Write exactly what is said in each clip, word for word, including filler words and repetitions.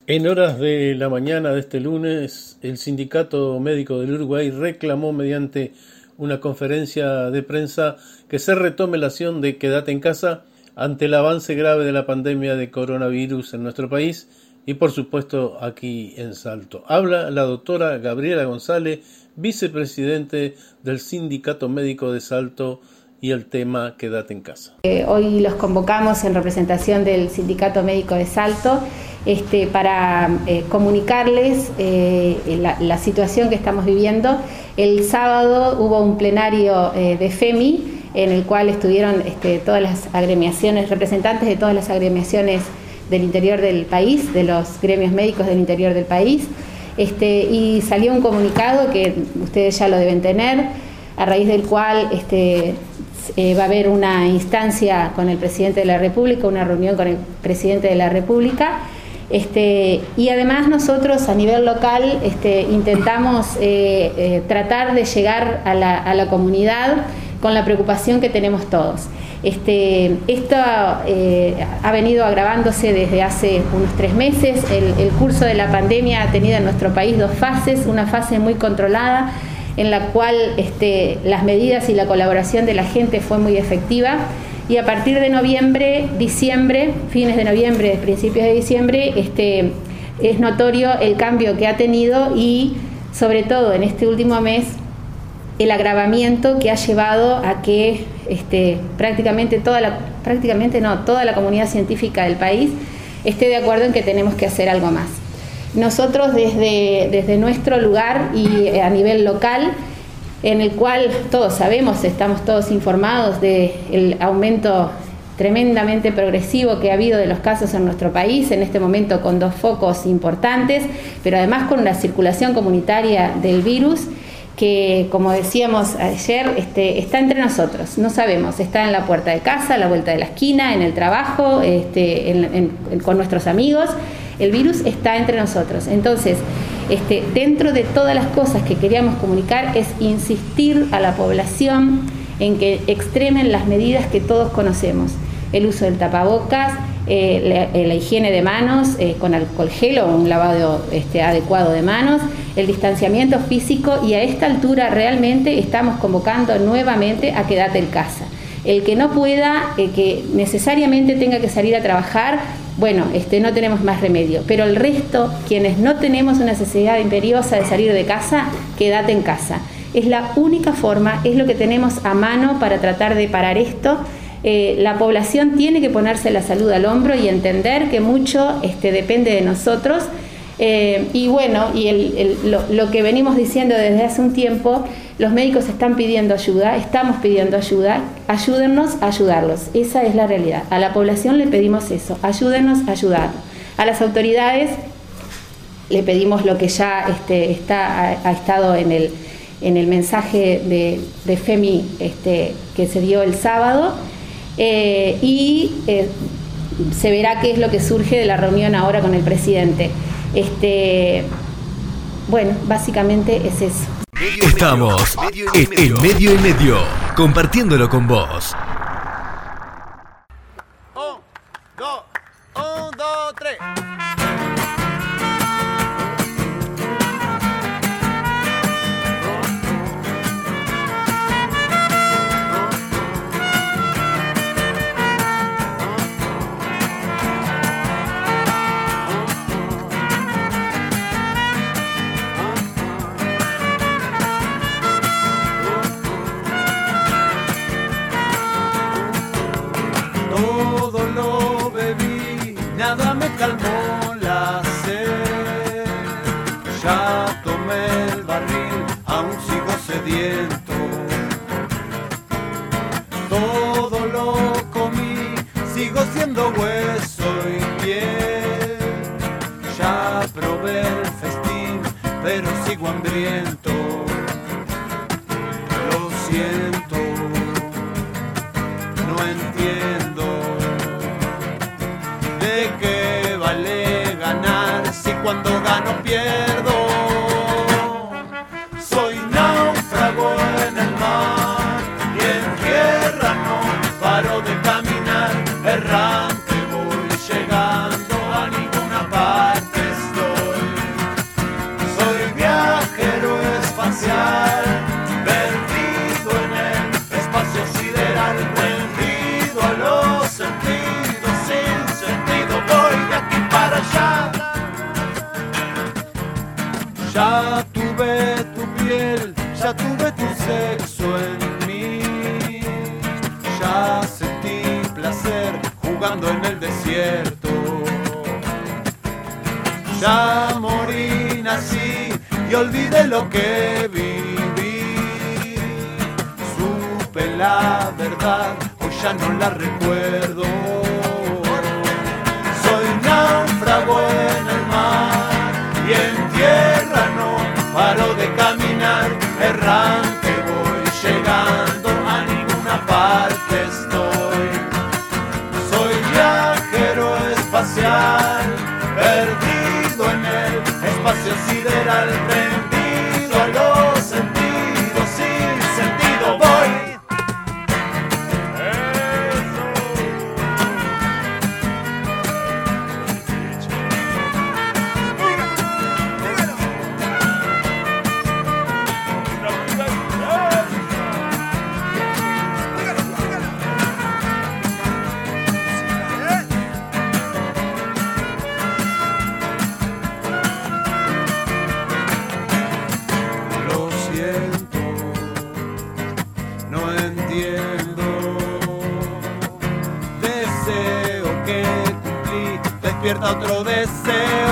En horas de la mañana de este lunes, el Sindicato Médico del Uruguay reclamó mediante una conferencia de prensa que se retome la acción de Quédate en casa ante el avance grave de la pandemia de coronavirus en nuestro país y por supuesto aquí en Salto. Habla la doctora Gabriela González, vicepresidente del Sindicato Médico de Salto, y el tema Quédate en casa. Eh, hoy los convocamos en representación del Sindicato Médico de Salto este, para eh, comunicarles eh, la, la situación que estamos viviendo. El sábado hubo un plenario eh, de FEMI en el cual estuvieron este, todas las agremiaciones, representantes de todas las agremiaciones del interior del país, de los gremios médicos del interior del país, este, y salió un comunicado que ustedes ya lo deben tener, a raíz del cual este, eh, va a haber una instancia con el presidente de la República, una reunión con el presidente de la República, este, y además nosotros a nivel local este, intentamos eh, eh, tratar de llegar a la, a la comunidad con la preocupación que tenemos todos. Este, esto eh, ha venido agravándose desde hace unos tres meses. El, el curso de la pandemia ha tenido en nuestro país dos fases, una fase muy controlada, en la cual este, las medidas y la colaboración de la gente fue muy efectiva, y a partir de noviembre, diciembre, fines de noviembre, principios de diciembre, este, es notorio el cambio que ha tenido y sobre todo en este último mes el agravamiento que ha llevado a que este, prácticamente toda la, prácticamente no, toda la comunidad científica del país esté de acuerdo en que tenemos que hacer algo más. Nosotros desde, desde nuestro lugar y a nivel local, en el cual todos sabemos, estamos todos informados del aumento tremendamente progresivo que ha habido de los casos en nuestro país, en este momento con dos focos importantes, pero además con la circulación comunitaria del virus, que como decíamos ayer, este, está entre nosotros, no sabemos, está en la puerta de casa, a la vuelta de la esquina, en el trabajo, este, en, en, en, con nuestros amigos. El virus está entre nosotros. Entonces, este, dentro de todas las cosas que queríamos comunicar es insistir a la población en que extremen las medidas que todos conocemos. El uso del tapabocas, eh, la, la higiene de manos eh, con alcohol gel o un lavado este, adecuado de manos, el distanciamiento físico, y a esta altura realmente estamos convocando nuevamente a quédate en casa. El que no pueda, el que necesariamente tenga que salir a trabajar, bueno, este, no tenemos más remedio, pero el resto, quienes no tenemos una necesidad imperiosa de salir de casa, quédate en casa. Es la única forma, es lo que tenemos a mano para tratar de parar esto. Eh, la población tiene que ponerse la salud al hombro y entender que mucho este, depende de nosotros. Eh, y bueno, y el, el, lo, lo que venimos diciendo desde hace un tiempo, los médicos están pidiendo ayuda, estamos pidiendo ayuda, ayúdennos a ayudarlos, esa es la realidad. A la población le pedimos eso, ayúdennos a ayudar. A las autoridades le pedimos lo que ya este, está, ha, ha estado en el, en el mensaje de, de FEMI este, que se dio el sábado, eh, y eh, se verá qué es lo que surge de la reunión ahora con el presidente. Este, bueno, básicamente es eso. Estamos en Medio y Medio, compartiéndolo con vos. Un, dos, un, dos, tres. Todo lo bebí, nada me calmó la sed. Ya tomé el barril, aún sigo sediento. Todo lo comí, sigo siendo hueso y piel. Ya probé el festín, pero sigo hambriento. Lo siento, no entiendo. ¿De qué vale ganar si cuando gano pierdo? Soy náufrago en el mar y en tierra no paro de caminar. Errante voy llegando, a ninguna parte Ya tuve tu piel, ya tuve tu sexo en mí. Ya sentí placer jugando en el desierto. Ya morí, nací y olvidé lo que viví. Supe la verdad, hoy ya no la recuerdo. Soy náufrago en el mar y en tierra no paro de caminar. Errante voy, llegando a ninguna parte estoy. Soy viajero espacial, perdido en el espacio sideral, rendido a los sentidos, sin sentido voy. Despierta otro deseo.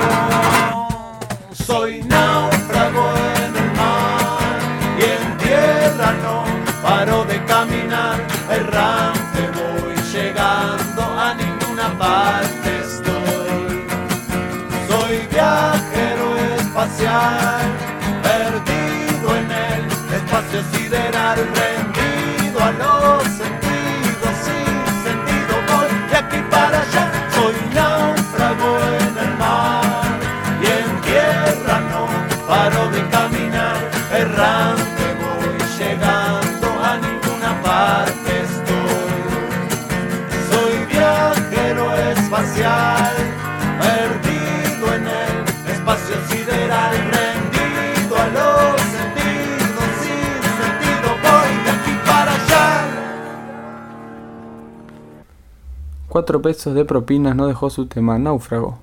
Soy náufrago en el mar y en tierra no paro de caminar. Errante voy, llegando a ninguna parte estoy. Soy viajero espacial, perdido en el espacio sideral, rendido a los sentidos, sin sentido voy de aquí para allá. Soy náufrago en el mar y en tierra no paro de caminar. Errante voy, llegando a ninguna parte estoy. Soy viajero espacial, perdido en el espacio sideral, rendido a los sentidos, sin sentido voy de aquí para allá. Cuatro pesos de propinas no dejó su tema náufrago.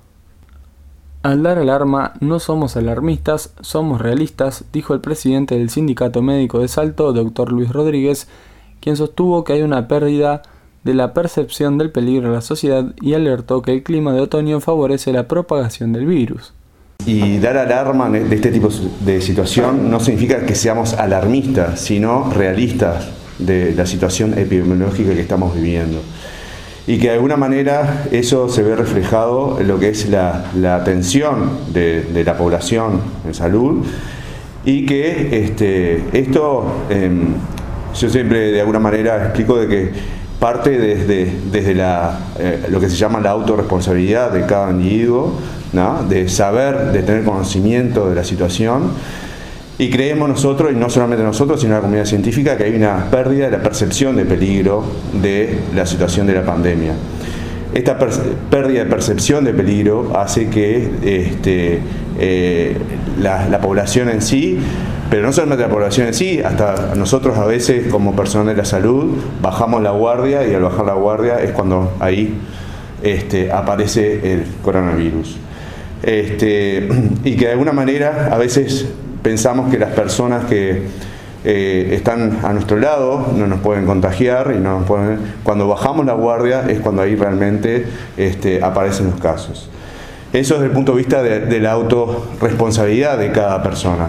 Al dar alarma, no somos alarmistas, somos realistas, dijo el presidente del Sindicato Médico de Salto, doctor Luis Rodríguez, quien sostuvo que hay una pérdida de la percepción del peligro en la sociedad y alertó que el clima de otoño favorece la propagación del virus. Y dar alarma de este tipo de situación no significa que seamos alarmistas, sino realistas de la situación epidemiológica que estamos viviendo. Y que de alguna manera eso se ve reflejado en lo que es la, la atención de, de la población en salud, y que este, esto, eh, yo siempre de alguna manera explico de que parte desde, desde la, eh, lo que se llama la autorresponsabilidad de cada individuo, ¿no? De saber, de tener conocimiento de la situación. Y creemos nosotros, y no solamente nosotros, sino la comunidad científica, que hay una pérdida de la percepción de peligro de la situación de la pandemia. Esta pérdida de percepción de peligro hace que este, eh, la, la población en sí, pero no solamente la población en sí, hasta nosotros a veces como personal de la salud bajamos la guardia, y al bajar la guardia es cuando ahí este, aparece el coronavirus. Este, y que de alguna manera a veces pensamos que las personas que eh, están a nuestro lado no nos pueden contagiar, y no nos pueden, cuando bajamos la guardia es cuando ahí realmente este, aparecen los casos. Eso desde el punto de vista de, de la autorresponsabilidad de cada persona.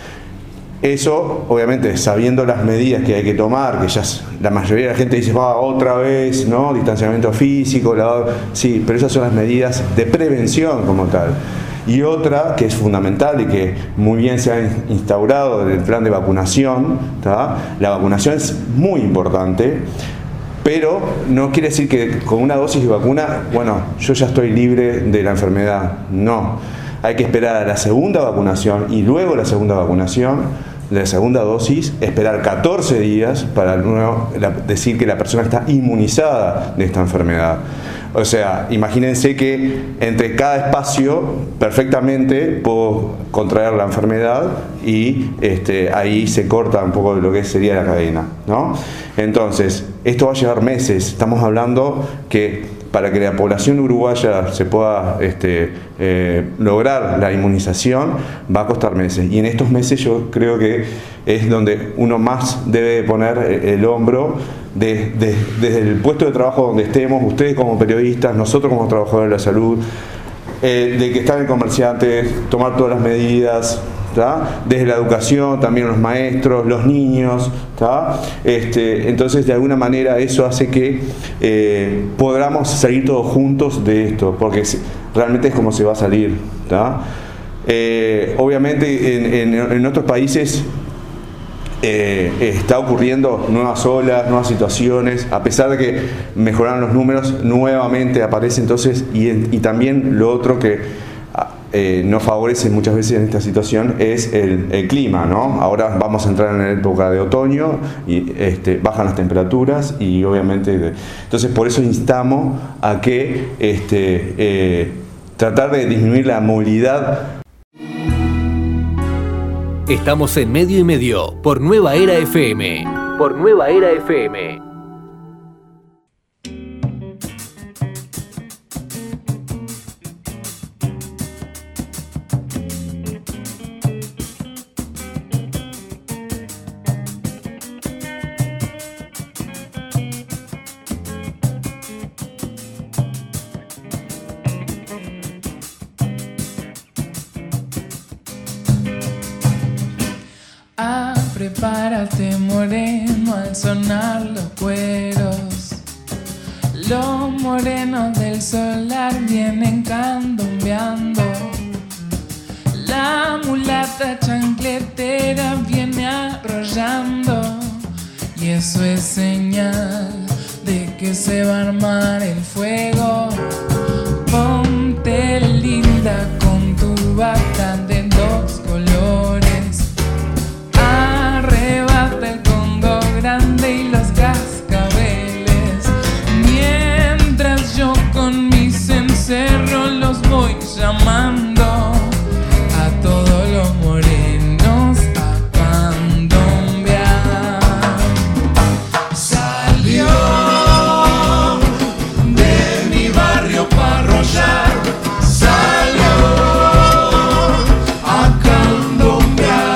Eso, obviamente, sabiendo las medidas que hay que tomar, que ya la mayoría de la gente dice, va, otra vez, ¿no? Distanciamiento físico, lavado. Sí, pero esas son las medidas de prevención como tal. Y otra que es fundamental y que muy bien se ha instaurado en el plan de vacunación, ¿tá? La vacunación es muy importante, pero no quiere decir que con una dosis de vacuna, bueno, yo ya estoy libre de la enfermedad. No, hay que esperar a la segunda vacunación, y luego la segunda vacunación, la segunda dosis, esperar catorce días para luego decir que la persona está inmunizada de esta enfermedad. O sea, imagínense que entre cada espacio perfectamente puedo contraer la enfermedad, y este, ahí se corta un poco lo que sería la cadena, ¿no? Entonces, esto va a llevar meses. Estamos hablando que para que la población uruguaya se pueda este, eh, lograr la inmunización, va a costar meses. Y en estos meses yo creo que es donde uno más debe poner el hombro de, de, desde el puesto de trabajo donde estemos, ustedes como periodistas, nosotros como trabajadores de la salud, eh, de que están en comerciantes, tomar todas las medidas, ¿tá? Desde la educación, también los maestros, los niños, ¿tá? Este, entonces de alguna manera eso hace que eh, podamos salir todos juntos de esto, porque realmente es como se va a salir, ¿tá? Eh, obviamente en, en, en otros países eh, está ocurriendo nuevas olas, nuevas situaciones, a pesar de que mejoraron los números, nuevamente aparece entonces, y, y también lo otro que Eh, nos favorece muchas veces en esta situación es el, el clima, ¿no? Ahora vamos a entrar en la época de otoño y este, bajan las temperaturas y obviamente de, entonces por eso instamos a que este, eh, tratar de disminuir la movilidad. Estamos en Medio y Medio por Nueva Era F M. Por Nueva Era F M. Prepárate moreno al sonar los cueros. Los morenos del solar vienen candombeando. La mulata chancletera viene arrollando. Y eso es señal de que se va a armar el fuego. Ponte linda con tu bata de dos colores. Arrebata el Congo grande y los cascabeles. Mientras yo con mis cencerros los voy llamando a todos los morenos a candombear. Salió de mi barrio para arrollar. Salió a candombear.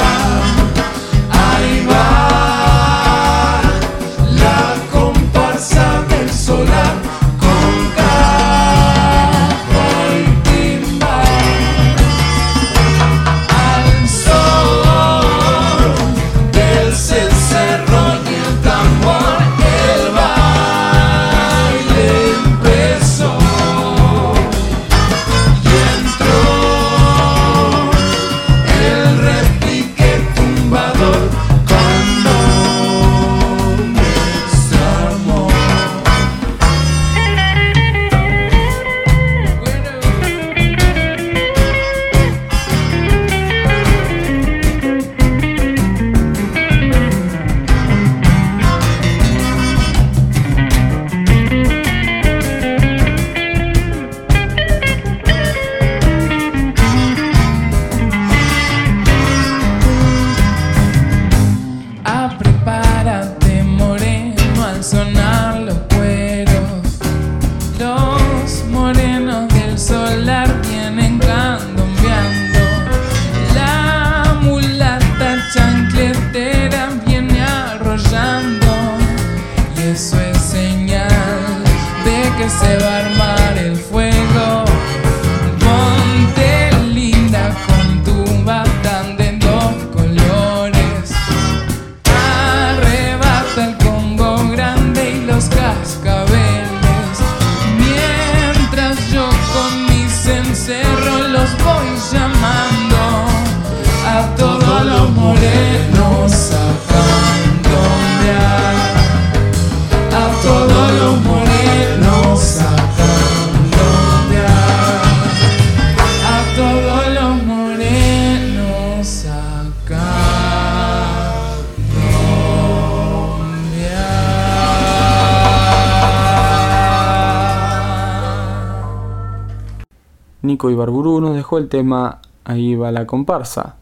Nico Ibarburu nos dejó el tema Ahí va la comparsa.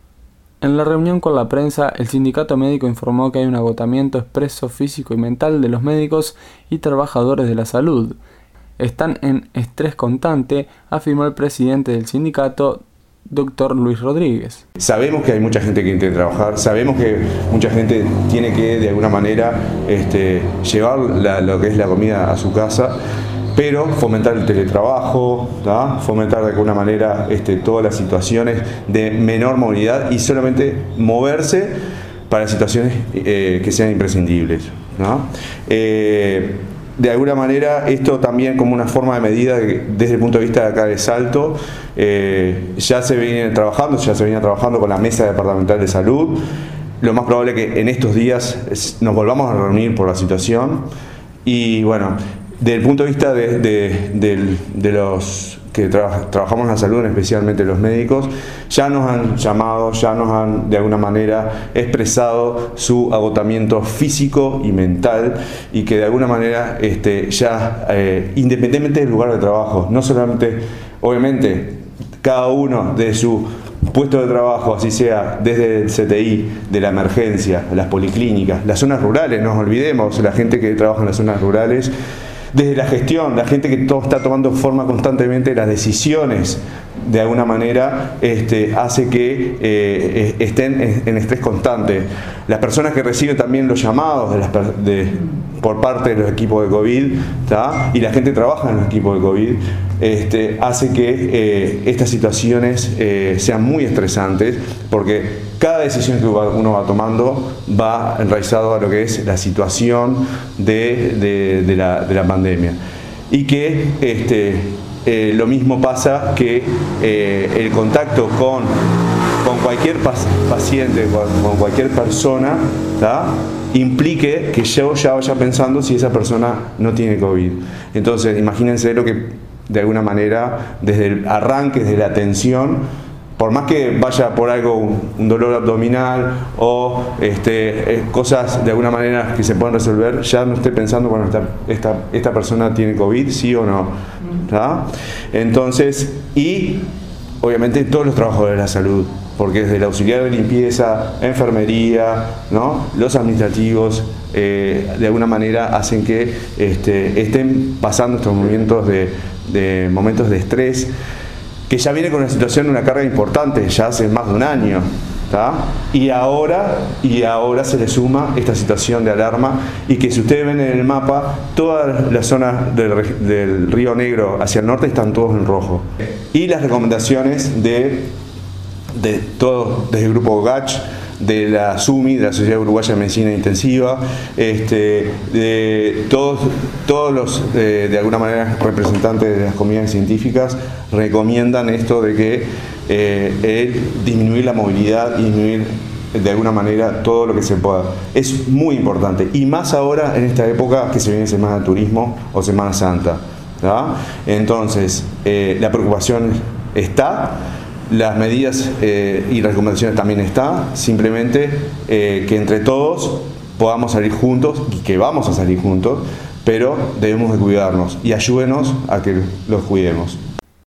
En la reunión con la prensa, el sindicato médico informó que hay un agotamiento expreso físico y mental de los médicos y trabajadores de la salud. están en estrés constante, afirmó el presidente del sindicato, doctor Luis Rodríguez. Sabemos que hay mucha gente que quiere trabajar, sabemos que mucha gente tiene que de alguna manera este, llevar la, lo que es la comida a su casa, pero fomentar el teletrabajo, ¿tá? Fomentar de alguna manera este, todas las situaciones de menor movilidad y solamente moverse para situaciones eh, que sean imprescindibles, ¿no? Eh, De alguna manera, esto también como una forma de medida desde el punto de vista de acá de Salto, eh, ya se viene trabajando, ya se venía trabajando con la Mesa Departamental de Salud. Lo más probable es que en estos días nos volvamos a reunir por la situación. Y bueno, desde el punto de vista de, de, de, de los que tra trabajamos en la salud, especialmente los médicos, ya nos han llamado, ya nos han de alguna manera expresado su agotamiento físico y mental, y que de alguna manera este, ya eh, independientemente del lugar de trabajo, no solamente, obviamente, cada uno de su puesto de trabajo, así sea desde el C T I, de la emergencia, las policlínicas, las zonas rurales, no nos olvidemos, la gente que trabaja en las zonas rurales, desde la gestión, la gente que todo está tomando forma constantemente las decisiones, de alguna manera este, hace que eh, estén en, en estrés constante. Las personas que reciben también los llamados de las, de, por parte de los equipos de COVID, ¿tá? Y la gente que trabaja en los equipos de COVID, este, hace que eh, estas situaciones eh, sean muy estresantes, porque cada decisión que uno va tomando va enraizado a lo que es la situación de, de, de, la, de la pandemia. Y que este, eh, lo mismo pasa que eh, el contacto con, con cualquier paciente, con, con cualquier persona, ¿tá? Implique que yo ya vaya pensando si esa persona no tiene COVID. Entonces, imagínense lo que de alguna manera, desde el arranque, desde la atención, por más que vaya por algo, un dolor abdominal o este, eh, cosas de alguna manera que se puedan resolver, ya no esté pensando, bueno, esta, esta, esta persona tiene COVID, sí o no, ¿tá? Entonces, y obviamente todos los trabajadores de la salud, porque desde el auxiliar de limpieza, enfermería, ¿no? Los administrativos, eh, de alguna manera hacen que este, estén pasando estos momentos de, de, momentos de estrés, que ya viene con una situación, una carga importante, ya hace más de un año, ¿tá? Y ahora, y ahora se le suma esta situación de alarma, y que si ustedes ven en el mapa, todas las zonas del, del Río Negro hacia el norte están todos en rojo. Y las recomendaciones de, de todo, desde el grupo G A C H, de la S U M I, de la Sociedad Uruguaya de Medicina Intensiva, este, de todos, todos los, eh, de alguna manera, representantes de las comunidades científicas recomiendan esto de que eh, el disminuir la movilidad, disminuir de alguna manera todo lo que se pueda. Es muy importante, y más ahora en esta época que se viene Semana de Turismo o Semana Santa, ¿tá? Entonces, eh, la preocupación está. Las medidas eh, y recomendaciones también están, simplemente eh, que entre todos podamos salir juntos, y que vamos a salir juntos, pero debemos de cuidarnos, y ayúdenos a que los cuidemos.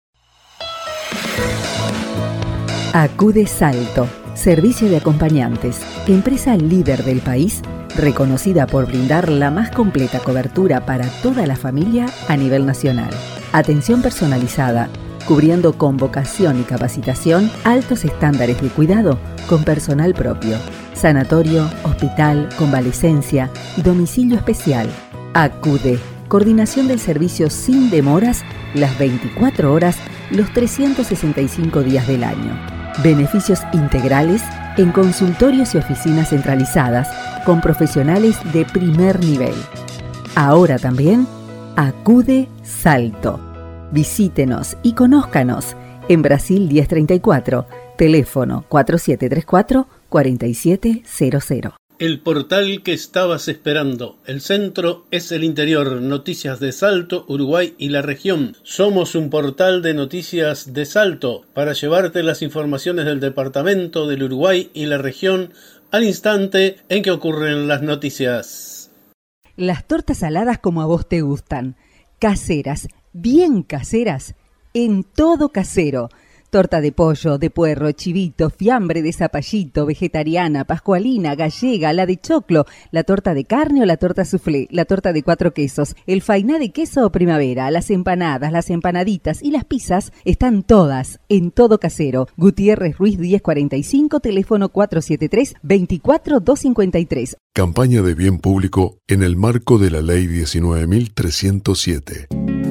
Acude Salto, servicio de acompañantes, empresa líder del país, reconocida por brindar la más completa cobertura para toda la familia a nivel nacional. Atención personalizada, cubriendo con vocación y capacitación altos estándares de cuidado con personal propio. Sanatorio, hospital, convalecencia, domicilio especial. Acude. Coordinación del servicio sin demoras, las veinticuatro horas, los trescientos sesenta y cinco días del año. Beneficios integrales en consultorios y oficinas centralizadas con profesionales de primer nivel. Ahora también, Acude Salto. Visítenos y conózcanos en Brasil diez treinta y cuatro, teléfono cuatro siete tres cuatro, cuatro siete cero cero. El portal que estabas esperando. El centro es el interior. Noticias de Salto, Uruguay y la región. Somos un portal de noticias de Salto para llevarte las informaciones del departamento, del Uruguay y la región al instante en que ocurren las noticias. Las tortas saladas como a vos te gustan. Caseras, bien caseras, en Todo Casero. Torta de pollo, de puerro, chivito, fiambre de zapallito, vegetariana, pascualina, gallega, la de choclo, la torta de carne o la torta soufflé, la torta de cuatro quesos, el fainá de queso o primavera, las empanadas, las empanaditas y las pizzas están todas en Todo Casero. Gutiérrez Ruiz diez cuarenta y cinco, teléfono cuatro siete tres, veinticuatro doscientos cincuenta y tres. Campaña de bien público en el marco de la Ley diecinueve mil trescientos siete.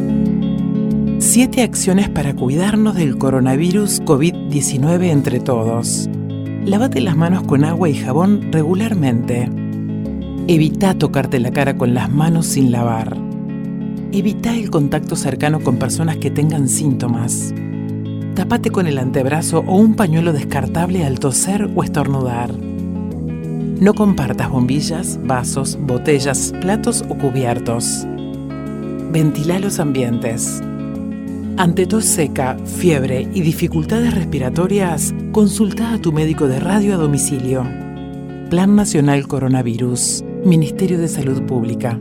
Siete acciones para cuidarnos del coronavirus COVID diecinueve entre todos. Lávate las manos con agua y jabón regularmente. Evita tocarte la cara con las manos sin lavar. Evita el contacto cercano con personas que tengan síntomas. Tápate con el antebrazo o un pañuelo descartable al toser o estornudar. No compartas bombillas, vasos, botellas, platos o cubiertos. Ventila los ambientes. Ante tos seca, fiebre y dificultades respiratorias, consulta a tu médico de radio a domicilio. Plan Nacional Coronavirus. Ministerio de Salud Pública.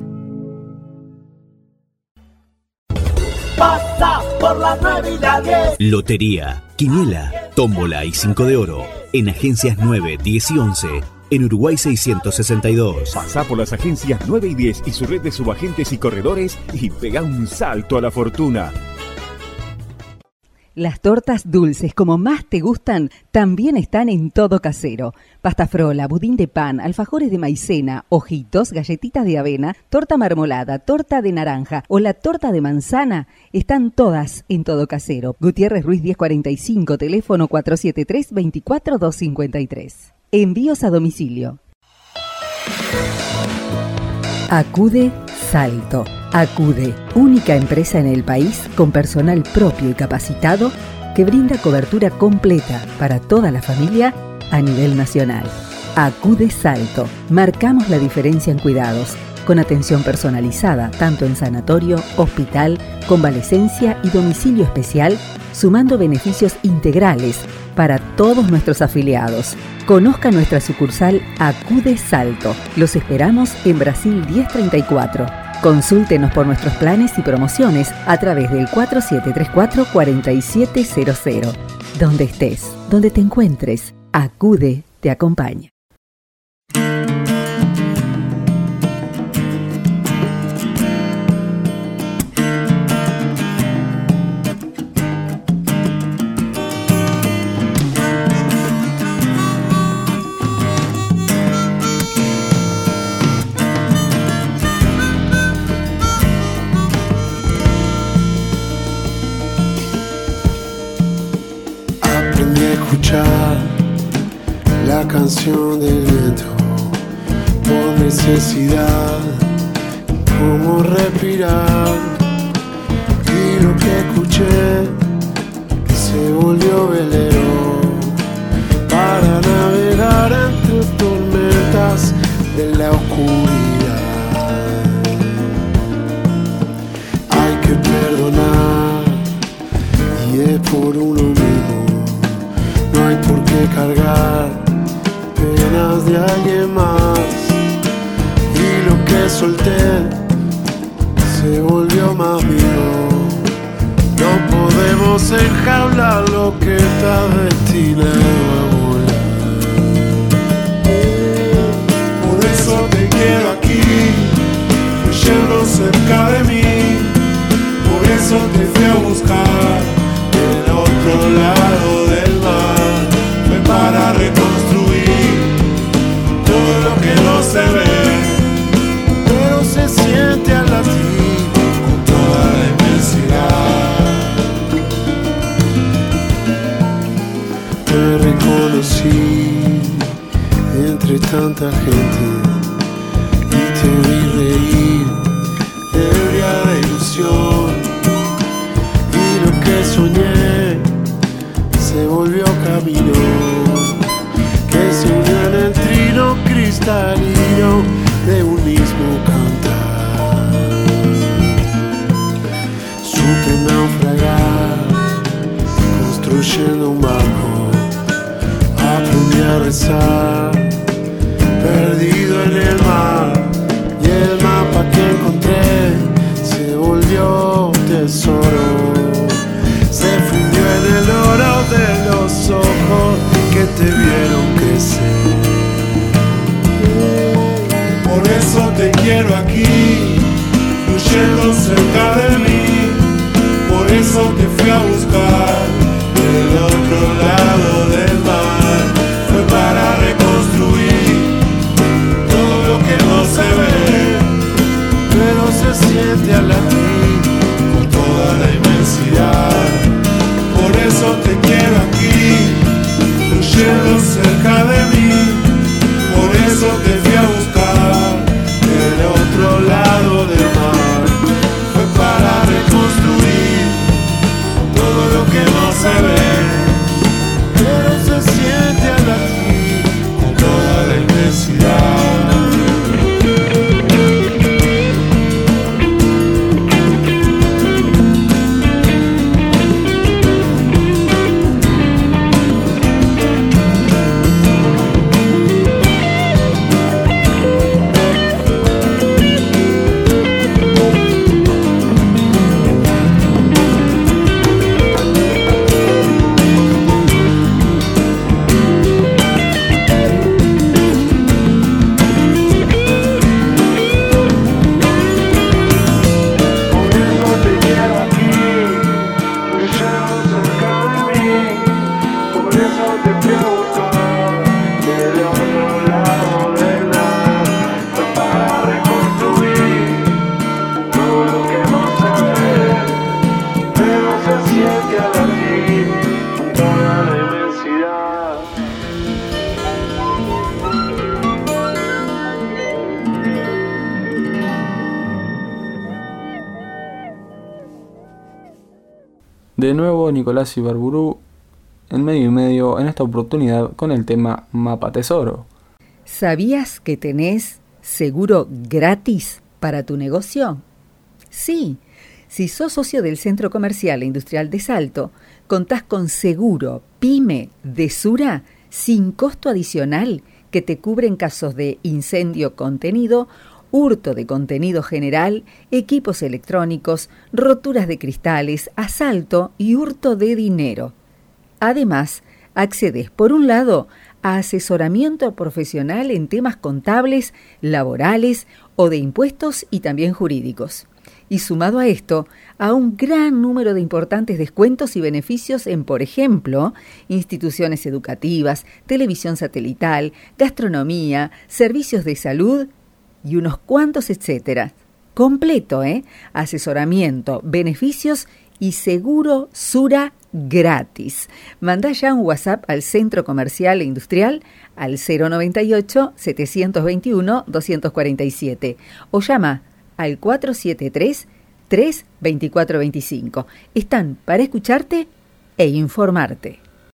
Pasa por la nueve y la diez. Lotería, quiniela, tómbola y cinco de oro. En agencias nueve, diez y once. En Uruguay seiscientos sesenta y dos. Pasá por las agencias nueve y diez y su red de subagentes y corredores y pega un salto a la fortuna. Las tortas dulces, como más te gustan, también están en Todo Casero. Pasta frola, budín de pan, alfajores de maicena, ojitos, galletitas de avena, torta marmolada, torta de naranja o la torta de manzana, están todas en Todo Casero. Gutiérrez Ruiz diez cuarenta y cinco, teléfono cuatro siete tres, veinticuatro doscientos cincuenta y tres. Envíos a domicilio. Acude Salto. Acude, única empresa en el país con personal propio y capacitado que brinda cobertura completa para toda la familia a nivel nacional. Acude Salto. Marcamos la diferencia en cuidados, con atención personalizada tanto en sanatorio, hospital, convalecencia y domicilio especial, sumando beneficios integrales para todos nuestros afiliados. Conozca nuestra sucursal Acude Salto. Los esperamos en Brasil diez treinta y cuatro. Consúltenos por nuestros planes y promociones a través del cuatro siete tres cuatro, cuatro siete cero cero. Donde estés, donde te encuentres, Acude te acompaña. La canción del viento por necesidad, cómo respirar, y lo que escuché se volvió velero para navegar entre tormentas de la oscuridad. Hay que perdonar y es por uno mismo. No hay por qué cargar penas de alguien más. Y lo que solté se volvió más mío. No podemos enjaular lo que está destinado a volar. Por eso te quiero aquí, fluyendo cerca de mí. Por eso te fui a buscar del otro lado del mar. Para reconstruir todo lo que no se ve, pero se siente al latir con toda la inmensidad. Te reconocí entre tanta gente y te vi reír, ebria de ilusión, y lo que soñé se volvió camino que se unió en el trino cristalino de un mismo cantar. Supe naufragar construyendo un barco, aprendí a rezar perdido en el mar, y el mapa que encontré se volvió tesoro. Se fundió en el oro quiero aquí, fluyendo cerca de mí. Por eso te fui a buscar del otro lado del mar. Fue para reconstruir todo lo que no se ve, pero se siente al latir con toda la inmensidad. De nuevo Nicolás Ibarburú en medio y medio, en esta oportunidad con el tema Mapa Tesoro. ¿Sabías que tenés seguro gratis para tu negocio? Sí, si sos socio del Centro Comercial e Industrial de Salto, contás con seguro PYME de Sura sin costo adicional que te cubre en casos de incendio contenido, hurto de contenido general, equipos electrónicos, roturas de cristales, asalto y hurto de dinero. Además, accedes por un lado a asesoramiento profesional en temas contables, laborales o de impuestos y también jurídicos. Y sumado a esto, a un gran número de importantes descuentos y beneficios en, por ejemplo, instituciones educativas, televisión satelital, gastronomía, servicios de salud y unos cuantos etcétera. Completo, ¿eh? Asesoramiento, beneficios y seguro Sura gratis. Mandá ya un WhatsApp al Centro Comercial e Industrial al cero noventa y ocho, setecientos veintiuno, doscientos cuarenta y siete o llama al cuatro siete tres, tres dos cuatro dos cinco. Están para escucharte e informarte.